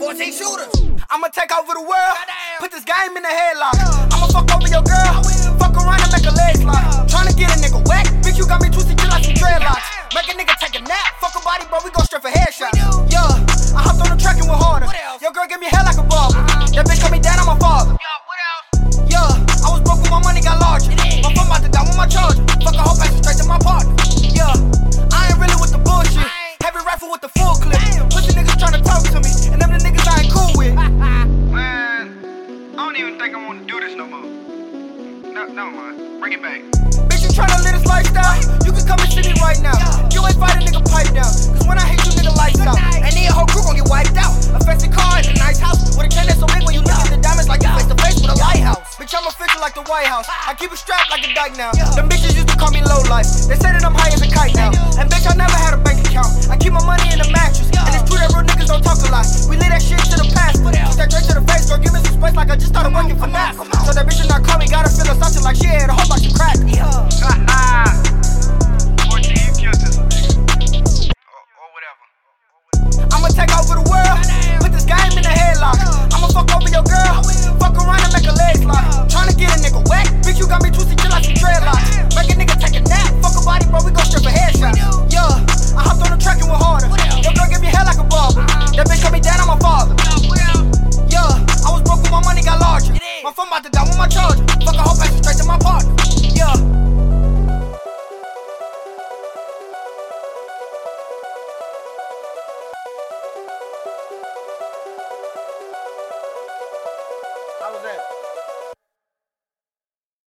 14 shooters. I'ma take over the world, put this game in the headlock. I'ma fuck over your girl, fuck around and make a leg slide. Tryna get a nigga whack, bitch, you got me twisted just like some dreadlocks. Make a nigga take a nap, fuck a body, bro, we go straight for headshots. Yeah, I hopped on the track and went harder. Your girl give me hell like a barber. That bitch cut me down, I'm a father. Yeah, I was broke when my money got larger. My phone about to die with my charger. Fuck a whole package straight to my partner. Yeah, I ain't really with the bullshit. Heavy rifle with the full clip. Pussy niggas tryna talk to me, and them the niggas I ain't cool with. Man, I don't even think I wanna do this no more. Never mind. Bring it back. Bitch, you tryna live this lifestyle? You can come and see me right now. You ain't fight a nigga pipe down. Cause when I hit you, nigga lights out. And then your whole crew gon' get wiped out. A fancy car in a nice house. With a can that's so big when you look at the diamonds like you face to face with a lighthouse. Bitch, I'm official like the White House. I keep it strapped like a dyke now. Them bitches used to call me low life. They say that I'm high as a kite now. And bitch, I never had a bank account. I keep my money in the mattress. And it's true that real niggas don't talk a lot. We leave that shit to the past. Put that drink to the face, girl, give me some space like I just started working for NASA. So that bitch is not call me, gotta feel a something like she had a whole bunch of crack. 14, you killed this nigga. Or whatever. I'ma take over the world, put this game in the headlock. I'ma fuck over your girl, fuck around and make a leg slide. Tryna get a nigga whack, bitch, you got me twisted just like some dreadlocks. Make a nigga take a nap, fuck a body, bro, we go straight for headshots. Yeah, I hopped on the track and went harder. Your girl give me hell like a barber. That bitch cut me down, I'm a father. Yeah, I was broke when my money got larger. My phone about to die with my charger.